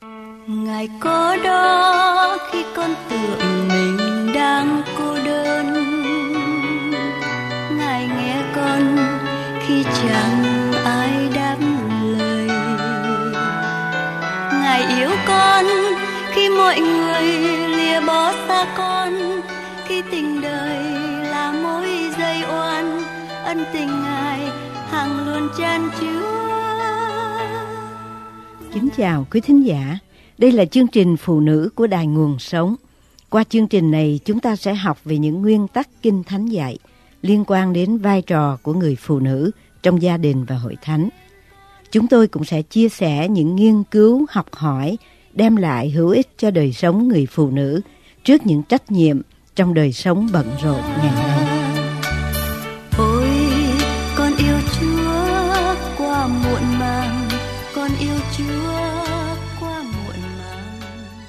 Ngài có đó khi con tưởng mình đang cô đơn, Ngài nghe con khi chẳng ai đáp lời, Ngài yêu con khi mọi người lìa bỏ xa con, khi tình đời là mối dây oan, ân tình Ngài hằng luôn chan chứa. Kính chào quý thính giả, đây là chương trình Phụ nữ của Đài Nguồn Sống. Qua chương trình này chúng ta sẽ học về những nguyên tắc Kinh Thánh dạy liên quan đến vai trò của người phụ nữ trong gia đình và hội thánh. Chúng tôi cũng sẽ chia sẻ những nghiên cứu học hỏi đem lại hữu ích cho đời sống người phụ nữ trước những trách nhiệm trong đời sống bận rộn ngày nay. Ôi, con yêu Chúa qua muộn màng, con yêu Chúa qua muộn màng.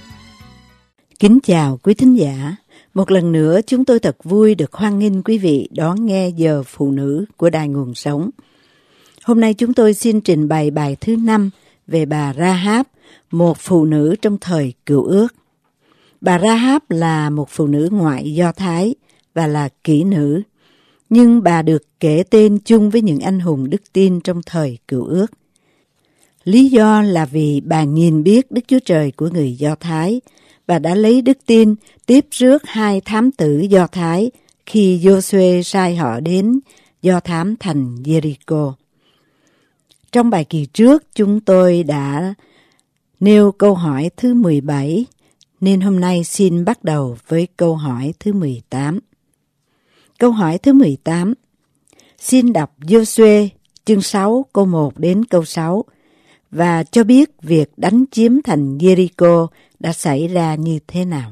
Kính chào quý thính giả. Một lần nữa chúng tôi thật vui được hoan nghênh quý vị đón nghe giờ Phụ nữ của Đài Nguồn Sống. Hôm nay chúng tôi xin trình bày bài thứ 5 về bà Rahab, một phụ nữ trong thời Cựu Ước. Bà Rahab là một phụ nữ ngoại Do Thái và là kỹ nữ, nhưng bà được kể tên chung với những anh hùng đức tin trong thời Cựu Ước. Lý do là vì bà nhìn biết Đức Chúa Trời của người Do Thái và đã lấy đức tin tiếp rước hai thám tử Do Thái khi Giô-suê sai họ đến do thám thành Giê-ri-cô. Trong bài kỳ trước chúng tôi đã nêu câu hỏi thứ 17, nên hôm nay xin bắt đầu với câu hỏi thứ 18. Câu hỏi thứ 18. Xin đọc Giô-suê chương 6 câu 1 đến câu 6 và cho biết việc đánh chiếm thành Giê-ri-cô đã xảy ra như thế nào.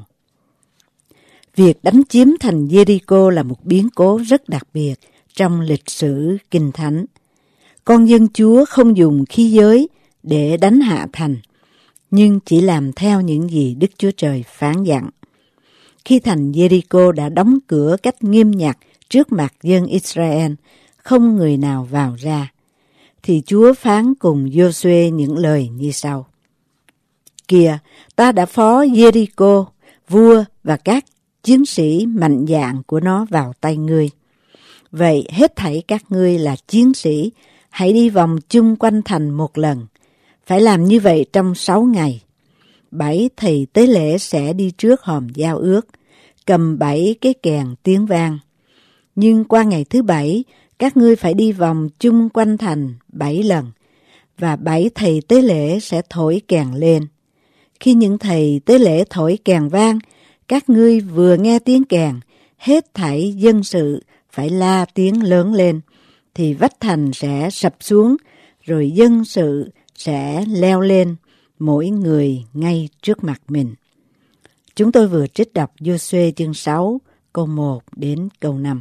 Việc đánh chiếm thành Giê-ri-cô là một biến cố rất đặc biệt trong lịch sử Kinh Thánh. Con dân Chúa không dùng khí giới để đánh hạ thành, nhưng chỉ làm theo những gì Đức Chúa Trời phán dặn. Khi thành Giê-ri-cô đã đóng cửa cách nghiêm ngặt trước mặt dân Israel, không người nào vào ra, thì Chúa phán cùng Giô-suê những lời như sau. Kìa, ta đã phó Giê-ri-cô, vua và các chiến sĩ mạnh dạn của nó vào tay ngươi. Vậy hết thảy các ngươi là chiến sĩ, hãy đi vòng chung quanh thành một lần. Phải làm như vậy trong 6 ngày. 7 thầy tế lễ sẽ đi trước hòm giao ước, cầm 7 cái kèn tiếng vang. Nhưng qua ngày thứ 7, các ngươi phải đi vòng chung quanh thành 7 lần, và 7 thầy tế lễ sẽ thổi kèn lên. Khi những thầy tế lễ thổi kèn vang, các ngươi vừa nghe tiếng kèn, hết thảy dân sự phải la tiếng lớn lên, thì vách thành sẽ sập xuống, rồi dân sự sẽ leo lên, mỗi người ngay trước mặt mình. Chúng tôi vừa trích đọc Giô-suê chương 6, câu 1 đến câu 5.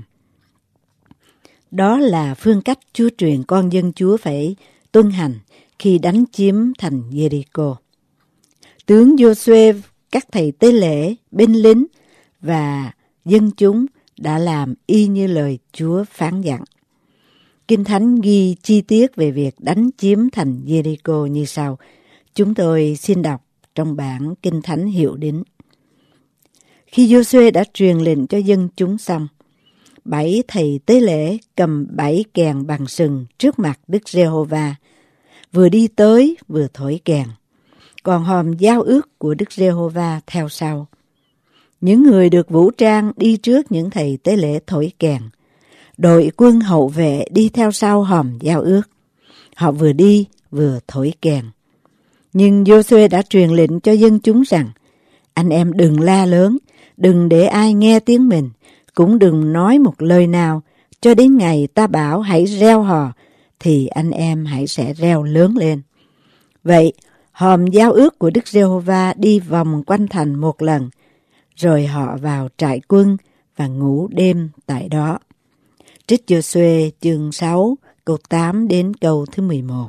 Đó là phương cách Chúa truyền con dân Chúa phải tuân hành khi đánh chiếm thành Giê-ri-cô. Tướng Giô-suê, các thầy tế lễ, binh lính và dân chúng đã làm y như lời Chúa phán dặn. Kinh Thánh ghi chi tiết về việc đánh chiếm thành Giê-ri-cô như sau. Chúng tôi xin đọc trong bản Kinh Thánh Hiệu Đính. Khi Giô-suê đã truyền lệnh cho dân chúng xong, 7 thầy tế lễ cầm 7 kèn bằng sừng trước mặt Đức Giê-hô-va, vừa đi tới vừa thổi kèn. Còn hòm giao ước của Đức Giê-hô-va theo sau. Những người được vũ trang đi trước những thầy tế lễ thổi kèn. Đội quân hậu vệ đi theo sau hòm giao ước. Họ vừa đi vừa thổi kèn. Nhưng Giô-suê đã truyền lệnh cho dân chúng rằng, anh em đừng la lớn, đừng để ai nghe tiếng mình, cũng đừng nói một lời nào, cho đến ngày ta bảo hãy reo hò, thì anh em hãy sẽ reo lớn lên. Vậy, hòm giao ước của Đức Giê-hô-va đi vòng quanh thành một lần, rồi họ vào trại quân và ngủ đêm tại đó. Trích Giô-suê chương 6, câu 8 đến câu thứ 11.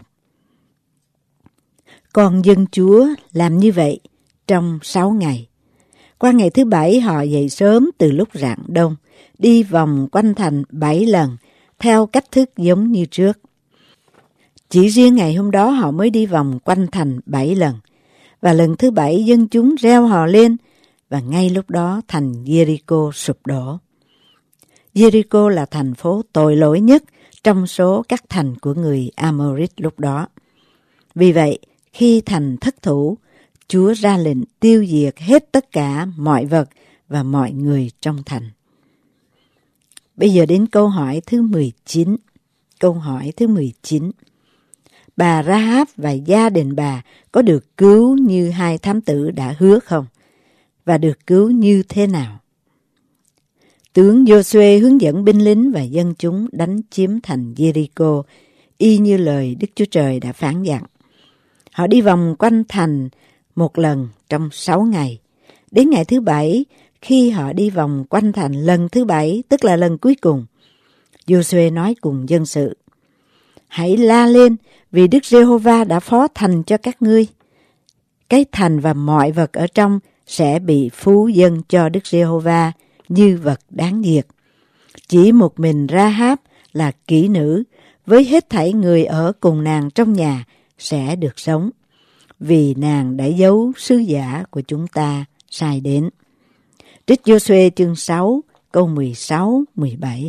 Còn dân Chúa làm như vậy trong 6 ngày. Qua ngày thứ 7 họ dậy sớm từ lúc rạng đông, đi vòng quanh thành 7 lần, theo cách thức giống như trước. Chỉ riêng ngày hôm đó họ mới đi vòng quanh thành 7 lần. Và lần thứ 7 dân chúng reo hò lên, và ngay lúc đó thành Jericho sụp đổ. Jericho là thành phố tội lỗi nhất trong số các thành của người Amorit lúc đó. Vì vậy, khi thành thất thủ, Chúa ra lệnh tiêu diệt hết tất cả mọi vật và mọi người trong thành. Bây giờ đến câu hỏi thứ 19. Câu hỏi thứ 19. Bà Rahab và gia đình bà có được cứu như hai thám tử đã hứa không? Và được cứu như thế nào? Tướng Giô-suê hướng dẫn binh lính và dân chúng đánh chiếm thành Jericho, y như lời Đức Chúa Trời đã phán dặn. Họ đi vòng quanh thành một lần trong 6 ngày. Đến ngày thứ 7, khi họ đi vòng quanh thành lần thứ 7, tức là lần cuối cùng, Giô-suê nói cùng dân sự: hãy la lên, vì Đức Giê-hô-va đã phó thành cho các ngươi. Cái thành và mọi vật ở trong sẽ bị phú dâng cho Đức Giê-hô-va như vật đáng diệt. Chỉ một mình Rahab là kỹ nữ, với hết thảy người ở cùng nàng trong nhà sẽ được sống, vì nàng đã giấu sứ giả của chúng ta sai đến. Trích Giô-suê chương 6, câu 16-17.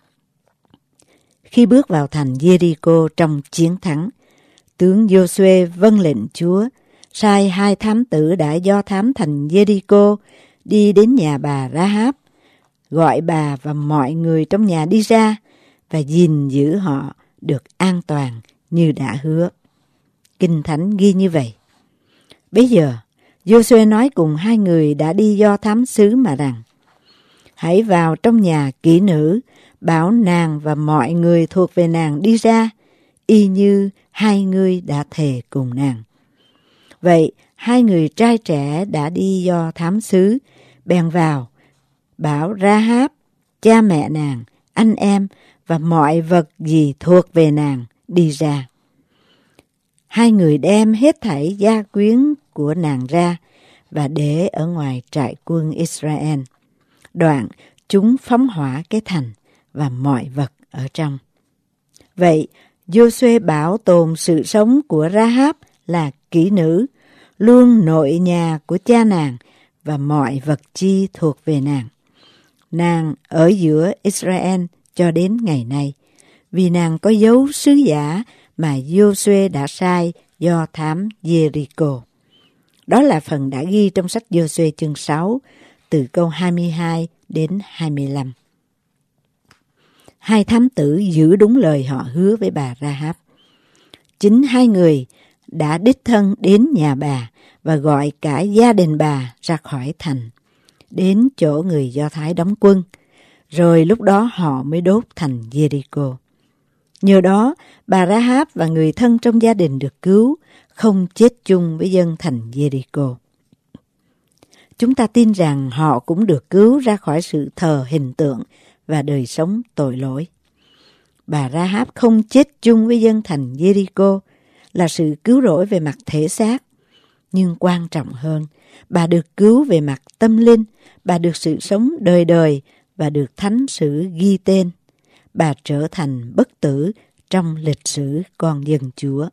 Khi bước vào thành Jericho trong chiến thắng, tướng Giô-suê vâng lệnh Chúa, sai 2 thám tử đã do thám thành Jericho đi đến nhà bà Rahab, gọi bà và mọi người trong nhà đi ra và gìn giữ họ được an toàn như đã hứa. Kinh Thánh ghi như vậy. Bây giờ, Giô-suê nói cùng 2 người đã đi do thám sứ mà rằng: hãy vào trong nhà kỹ nữ, bảo nàng và mọi người thuộc về nàng đi ra, y như 2 người đã thề cùng nàng. Vậy 2 người trai trẻ đã đi do thám sứ bèn vào, bảo Rahab, cha mẹ nàng, anh em và mọi vật gì thuộc về nàng đi ra. 2 người đem hết thảy gia quyến của nàng ra và để ở ngoài trại quân Israel. Đoạn chúng phóng hỏa cái thành và mọi vật ở trong. Vậy Giô-suê bảo tồn sự sống của Rahab là kỹ nữ, luôn nội nhà của cha nàng và mọi vật chi thuộc về nàng. Nàng ở giữa Israel cho đến ngày nay, vì nàng có dấu sứ giả mà Giô-suê đã sai do thám Jericho. Đó là phần đã ghi trong sách Giô-suê chương 6, từ câu 22 đến 25. 2 thám tử giữ đúng lời họ hứa với bà Rahab. Chính 2 người đã đích thân đến nhà bà và gọi cả gia đình bà ra khỏi thành, đến chỗ người Do Thái đóng quân, rồi lúc đó họ mới đốt thành Jericho. Nhờ đó, bà Rahab và người thân trong gia đình được cứu, không chết chung với dân thành Jericho. Chúng ta tin rằng họ cũng được cứu ra khỏi sự thờ hình tượng và đời sống tội lỗi. Bà Rahab không chết chung với dân thành Jericho là sự cứu rỗi về mặt thể xác, nhưng quan trọng hơn, bà được cứu về mặt tâm linh, bà được sự sống đời đời và được thánh sử ghi tên. Bà trở thành bất tử trong lịch sử con dân Chúa.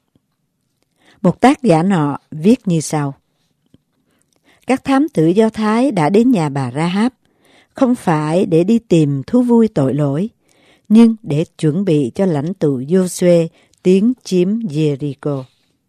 Một tác giả nọ viết như sau: các thám tử Do Thái đã đến nhà bà Rahab, không phải để đi tìm thú vui tội lỗi, nhưng để chuẩn bị cho lãnh tụ Giô-suê tiến chiếm Jericho.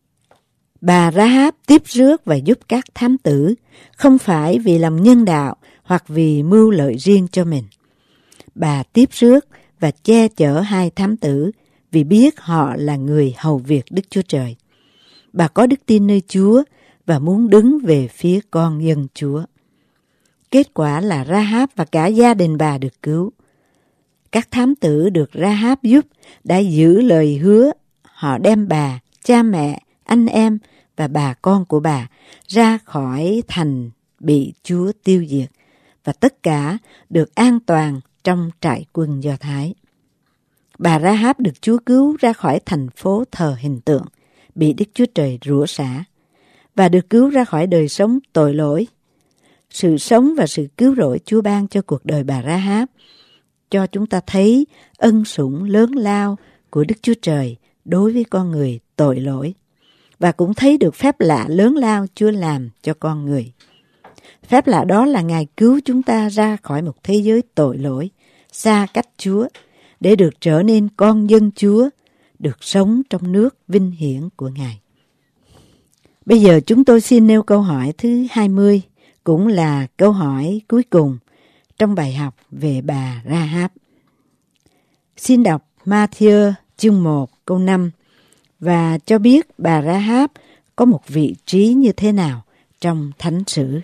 Bà Rahab tiếp rước và giúp các thám tử, không phải vì lòng nhân đạo hoặc vì mưu lợi riêng cho mình. Bà tiếp rước và che chở 2 thám tử vì biết họ là người hầu việc Đức Chúa Trời. Bà có đức tin nơi Chúa và muốn đứng về phía con dân Chúa. Kết quả là Rahab và cả gia đình bà được cứu. Các thám tử được Rahab giúp đã giữ lời hứa. Họ đem bà, cha mẹ, anh em và bà con của bà ra khỏi thành bị Chúa tiêu diệt, và tất cả được an toàn trong trại quân Do Thái. Bà Rahab được Chúa cứu ra khỏi thành phố thờ hình tượng, bị Đức Chúa Trời rủa xả, và được cứu ra khỏi đời sống tội lỗi. Sự sống và sự cứu rỗi Chúa ban cho cuộc đời bà Rahab cho chúng ta thấy ân sủng lớn lao của Đức Chúa Trời đối với con người tội lỗi. và cũng thấy được phép lạ lớn lao Chúa làm cho con người. Phép lạ đó là Ngài cứu chúng ta ra khỏi một thế giới tội lỗi, xa cách Chúa, để được trở nên con dân Chúa, được sống trong nước vinh hiển của Ngài. Bây giờ chúng tôi xin nêu câu hỏi thứ 20, cũng là câu hỏi cuối cùng trong bài học về bà Ra-háp. Xin đọc Ma-thi-ơ chương 1 câu 5 và cho biết bà Ra-háp có một vị trí như thế nào trong Thánh sử.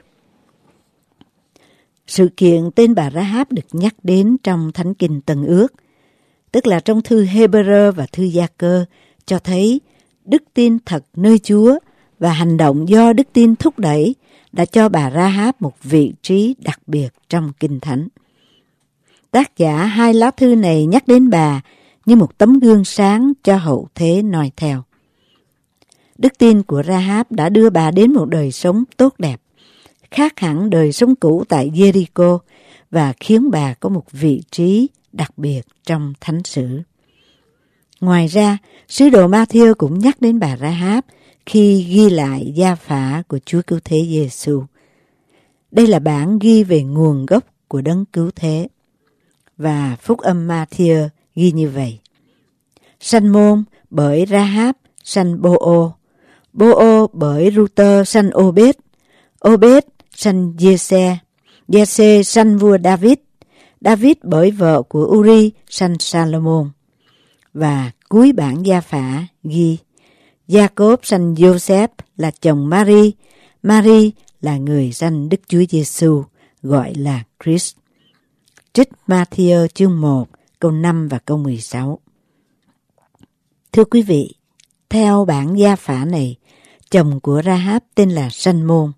Sự kiện tên bà Ra-háp được nhắc đến trong Thánh Kinh Tân Ước, tức là trong thư Hê-bơ-rơ và thư Gia-cơ, cho thấy đức tin thật nơi Chúa và hành động do đức tin thúc đẩy đã cho bà Ra-háp một vị trí đặc biệt trong Kinh Thánh. Tác giả hai lá thư này nhắc đến bà như một tấm gương sáng cho hậu thế noi theo. Đức tin của Ra-háp đã đưa bà đến một đời sống tốt đẹp, khác hẳn đời sống cũ tại Jericho và khiến bà có một vị trí đặc biệt trong Thánh sử. Ngoài ra, sứ đồ Ma-thi-ơ cũng nhắc đến bà Ra-háp khi ghi lại gia phả của Chúa Cứu Thế Giê-xu. Đây là bản ghi về nguồn gốc của Đấng Cứu Thế. Và Phúc âm Ma-thi-ơ ghi như vậy. Sanh Môn bởi Ra-háp sanh Bô-ô, Bô-ô bởi Ru-tơ sanh Ô-bết, Ô-bết sanh Giê-se, Giê-se sanh vua David, David bởi vợ của Uri sanh Sa-lô-môn. Và cuối bản gia phả ghi Gia-cốp sanh Giô-xép là chồng Ma-ri, Ma-ri là người sanh Đức Chúa Giê-xu, gọi là Christ. Trích Ma-thi-ơ chương 1 câu 5 và câu 16. Thưa quý vị, theo bản gia phả này, chồng của Ra-háp tên là Sanh Môn.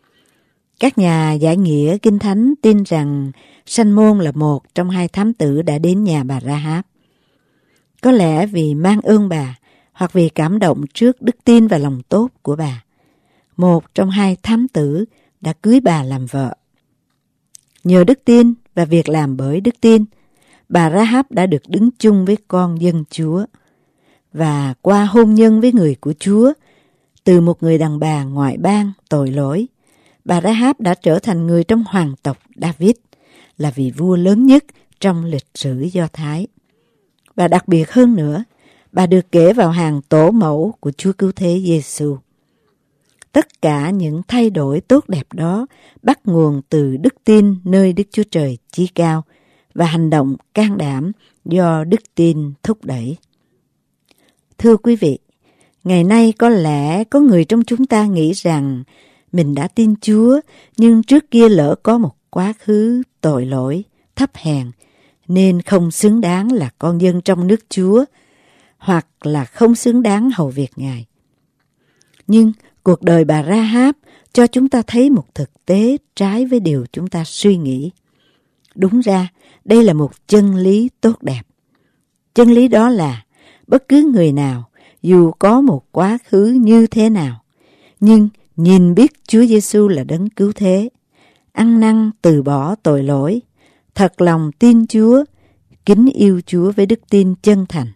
Các nhà giải nghĩa Kinh Thánh tin rằng Sanh Môn là một trong hai thám tử đã đến nhà bà Ra-háp. Có lẽ vì mang ơn bà hoặc vì cảm động trước đức tin và lòng tốt của bà, một trong hai thám tử đã cưới bà làm vợ. Nhờ đức tin và việc làm bởi đức tin, bà Ra-háp đã được đứng chung với con dân Chúa. Và qua hôn nhân với người của Chúa, từ một người đàn bà ngoại bang tội lỗi, bà Ra-háp đã trở thành người trong hoàng tộc David, là vị vua lớn nhất trong lịch sử Do Thái. Và đặc biệt hơn nữa, bà được kể vào hàng tổ mẫu của Chúa Cứu Thế Giê-xu. Tất cả những thay đổi tốt đẹp đó bắt nguồn từ đức tin nơi Đức Chúa Trời Chí Cao và hành động can đảm do đức tin thúc đẩy. Thưa quý vị, ngày nay có lẽ có người trong chúng ta nghĩ rằng mình đã tin Chúa nhưng trước kia lỡ có một quá khứ tội lỗi, thấp hèn nên không xứng đáng là con dân trong nước Chúa hoặc là không xứng đáng hầu việc Ngài. Nhưng cuộc đời bà Ra-háp cho chúng ta thấy một thực tế trái với điều chúng ta suy nghĩ. Đúng ra, đây là một chân lý tốt đẹp. Chân lý đó là bất cứ người nào, dù có một quá khứ như thế nào, nhưng nhìn biết Chúa Giê-xu là Đấng Cứu Thế, ăn năn từ bỏ tội lỗi, thật lòng tin Chúa, kính yêu Chúa với đức tin chân thành.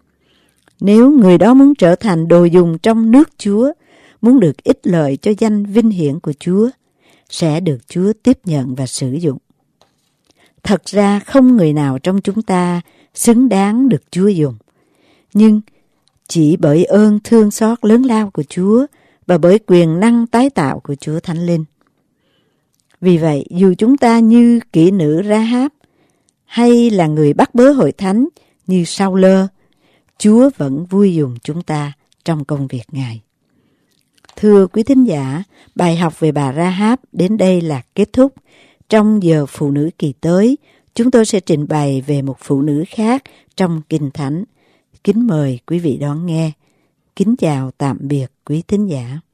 Nếu người đó muốn trở thành đồ dùng trong nước Chúa, muốn được ích lợi cho danh vinh hiển của Chúa, sẽ được Chúa tiếp nhận và sử dụng. Thật ra không người nào trong chúng ta xứng đáng được Chúa dùng, nhưng chỉ bởi ơn thương xót lớn lao của Chúa và bởi quyền năng tái tạo của Chúa Thánh Linh. Vì vậy, dù chúng ta như kỹ nữ Ra-háp hay là người bắt bớ hội thánh như Sao-lơ, Chúa vẫn vui dùng chúng ta trong công việc Ngài. Thưa quý thính giả, bài học về bà Ra-háp đến đây là kết thúc. Trong giờ phụ nữ kỳ tới, chúng tôi sẽ trình bày về một phụ nữ khác trong Kinh Thánh. Kính mời quý vị đón nghe. Kính chào tạm biệt quý thính giả.